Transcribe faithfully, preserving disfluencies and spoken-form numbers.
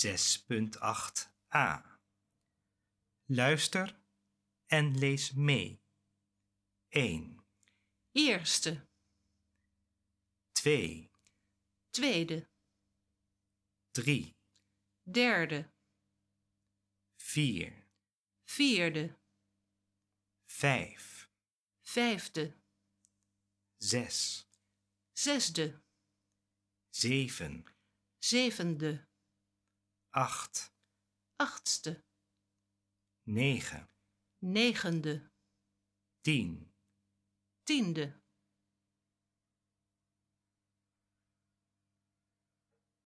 zes punt acht a. Luister en lees mee. één. Eerste, twee. tweede, drie. derde, vier. vierde, vijf. vijfde, zes. zesde, zeven. zevende, acht. achtste, negen. negende, tien. tiende,